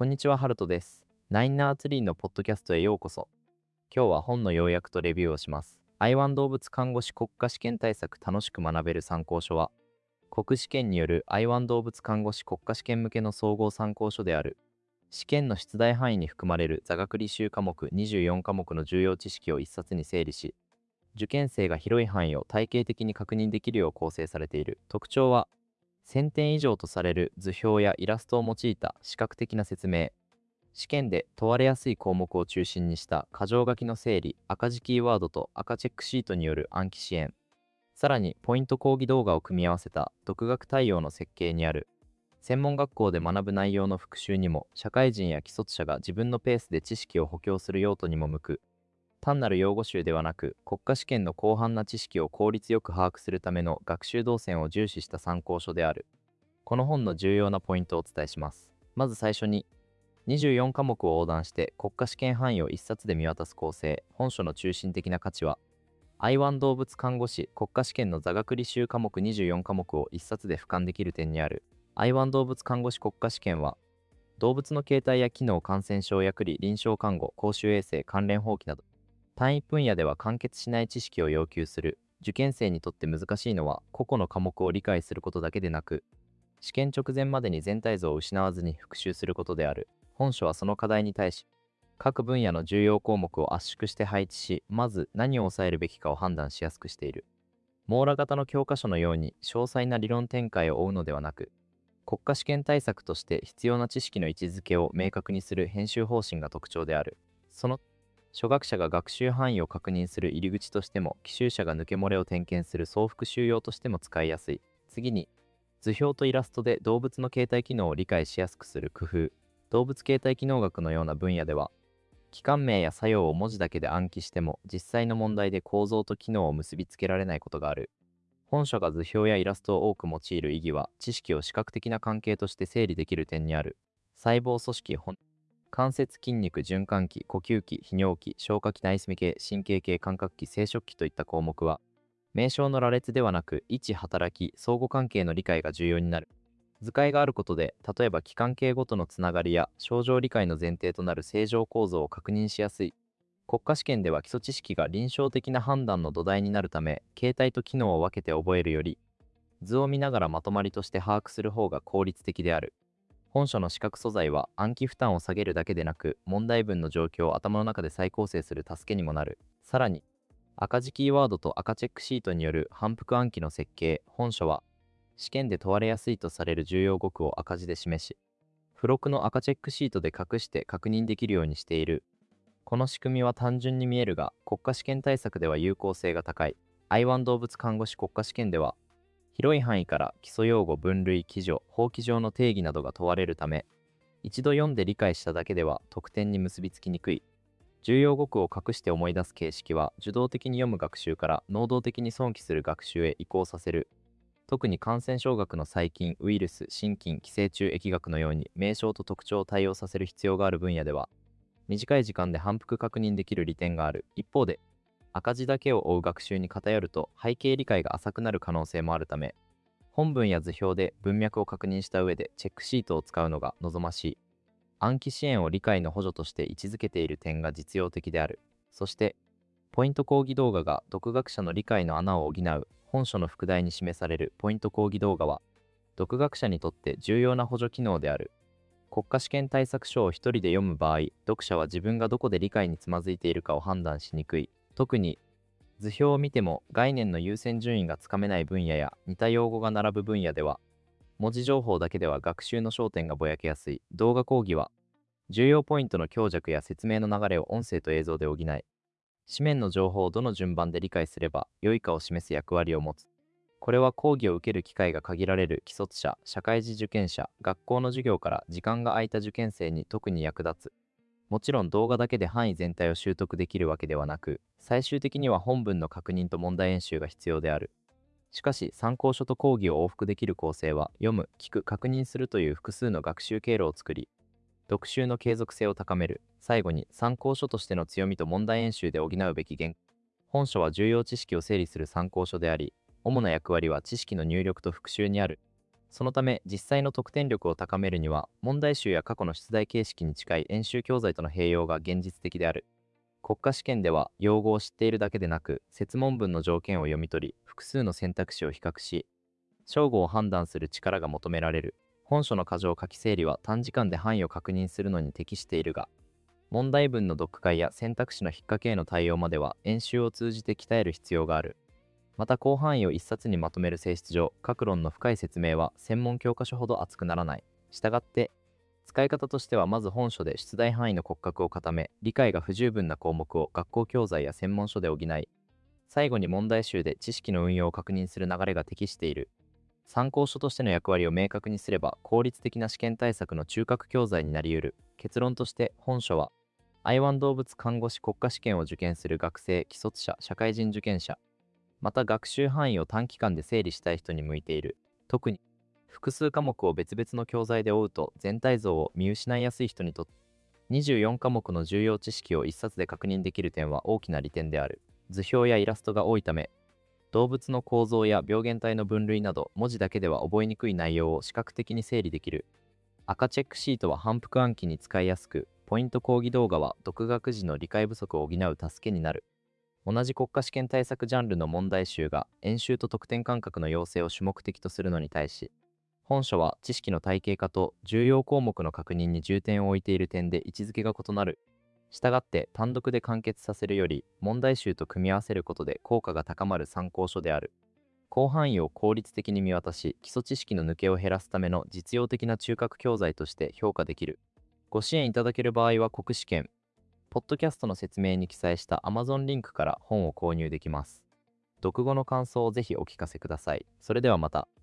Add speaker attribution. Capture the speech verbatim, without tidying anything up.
Speaker 1: こんにちは、ハルトです。ナインナーツリーのポッドキャストへようこそ。今日は本の要約とレビューをします。アイワン動物看護師国家試験対策楽しく学べる参考書は、国試験によるアイワン動物看護師国家試験向けの総合参考書である。試験の出題範囲に含まれる座学履修科目にじゅうよん科目の重要知識を一冊に整理し、受験生が広い範囲を体系的に確認できるよう構成されている。特徴は、せんてん以上とされる図表やイラストを用いた視覚的な説明、試験で問われやすい項目を中心にした箇条書きの整理、赤字キーワードと赤チェックシートによる暗記支援、さらにポイント講義動画を組み合わせた独学対応の設計にある。専門学校で学ぶ内容の復習にも、社会人や既卒者が自分のペースで知識を補強する用途にも向く。単なる用語集ではなく、国家試験の広範な知識を効率よく把握するための学習動線を重視した参考書である。この本の重要なポイントをお伝えします。まず最初に、にじゅうよん科目を横断して国家試験範囲を一冊で見渡す構成。本書の中心的な価値は、アイワン動物看護師国家試験の座学履修科目にじゅうよん科目を一冊で俯瞰できる点にある。アイワン動物看護師国家試験は、動物の形態や機能、感染症、薬理、臨床看護、公衆衛生、関連法規など、単一分野では完結しない知識を要求する。受験生にとって難しいのは、個々の科目を理解することだけでなく、試験直前までに全体像を失わずに復習することである。本書はその課題に対し、各分野の重要項目を圧縮して配置し、まず何を抑えるべきかを判断しやすくしている。網羅型の教科書のように詳細な理論展開を追うのではなく、国家試験対策として必要な知識の位置づけを明確にする編集方針が特徴である。その初学者が学習範囲を確認する入り口としても、奇襲者が抜け漏れを点検する総復習用としても使いやすい。次に、図表とイラストで動物の形態機能を理解しやすくする工夫。動物形態機能学のような分野では、器官名や作用を文字だけで暗記しても、実際の問題で構造と機能を結びつけられないことがある。本書が図表やイラストを多く用いる意義は、知識を視覚的な関係として整理できる点にある。細胞組織、関節、筋肉、循環器、呼吸器、泌尿器、消化器、内分系、神経系、感覚器、生殖器といった項目は、名称の羅列ではなく、位置、働き、相互関係の理解が重要になる。図解があることで、例えば器官系ごとのつながりや症状理解の前提となる正常構造を確認しやすい。国家試験では基礎知識が臨床的な判断の土台になるため、形態と機能を分けて覚えるより、図を見ながらまとまりとして把握する方が効率的である。本書の視覚素材は暗記負担を下げるだけでなく、問題文の状況を頭の中で再構成する助けにもなる。さらに、赤字キーワードと赤チェックシートによる反復暗記の設計。本書は、試験で問われやすいとされる重要語句を赤字で示し、付録の赤チェックシートで隠して確認できるようにしている。この仕組みは単純に見えるが、国家試験対策では有効性が高い。アイワン動物看護師国家試験では、広い範囲から基礎用語、分類、基準、法規上の定義などが問われるため、一度読んで理解しただけでは得点に結びつきにくい。重要語句を隠して思い出す形式は、受動的に読む学習から能動的に想起する学習へ移行させる。特に感染症学の細菌、ウイルス、真菌、寄生虫疫学のように名称と特徴を対応させる必要がある分野では、短い時間で反復確認できる利点がある。一方で、赤字だけを追う学習に偏ると背景理解が浅くなる可能性もあるため、本文や図表で文脈を確認した上でチェックシートを使うのが望ましい。暗記支援を理解の補助として位置づけている点が実用的である。そして、ポイント講義動画が独学者の理解の穴を補う。本書の副題に示されるポイント講義動画は、独学者にとって重要な補助機能である。国家試験対策書を一人で読む場合、読者は自分がどこで理解につまずいているかを判断しにくい。特に、図表を見ても概念の優先順位がつかめない分野や似た用語が並ぶ分野では、文字情報だけでは学習の焦点がぼやけやすい。動画講義は、重要ポイントの強弱や説明の流れを音声と映像で補い、紙面の情報をどの順番で理解すれば良いかを示す役割を持つ。これは講義を受ける機会が限られる既卒者、社会人受験者、学校の授業から時間が空いた受験生に特に役立つ。もちろん動画だけで範囲全体を習得できるわけではなく、最終的には本文の確認と問題演習が必要である。しかし、参考書と講義を往復できる構成は、読む、聞く、確認するという複数の学習経路を作り、読習の継続性を高める。最後に、参考書としての強みと問題演習で補うべき原本書は重要知識を整理する参考書であり、主な役割は知識の入力と復習にある。 そのため実際の得点力を高めるには問題集や過去の出題形式に近い演習教材との併用が現実的である。国家試験では用語を知っているだけでなく設問文の条件を読み取り複数の選択肢を比較し正誤を判断する力が求められる。本書の箇条書き整理は短時間で範囲を確認するのに適しているが、問題文の読解や選択肢の引っ掛けへの対応までは演習を通じて鍛える必要がある。また広範囲を一冊にまとめる性質上、各論の深い説明は専門教科書ほど厚くならない。したがって、使い方としてはまず本書で出題範囲の骨格を固め、理解が不十分な項目を学校教材や専門書で補い、最後に問題集で知識の運用を確認する流れが適している。参考書としての役割を明確にすれば効率的な試験対策の中核教材になり得る。結論として本書はアイワン動物看護師国家試験を受験する学生、既卒者、社会人受験者、また学習範囲を短期間で整理したい人に向いている。特に複数科目を別々の教材で追うと全体像を見失いやすい人にとってにじゅうよん科目の重要知識を一冊で確認できる点は大きな利点である。図表やイラストが多いため動物の構造や病原体の分類など文字だけでは覚えにくい内容を視覚的に整理できる。赤チェックシートは反復暗記に使いやすく、ポイント講義動画は独学時の理解不足を補う助けになる。同じ国家試験対策ジャンルの問題集が演習と得点間隔の要請を主目的とするのに対し、本書は知識の体系化と重要項目の確認に重点を置いている点で位置づけが異なる。したがって単独で完結させるより問題集と組み合わせることで効果が高まる参考書である。広範囲を効率的に見渡し基礎知識の抜けを減らすための実用的な中核教材として評価できる。ご支援いただける場合は国試験ポッドキャストの説明に記載した Amazon リンクから本を購入できます。読後の感想をぜひお聞かせください。それではまた。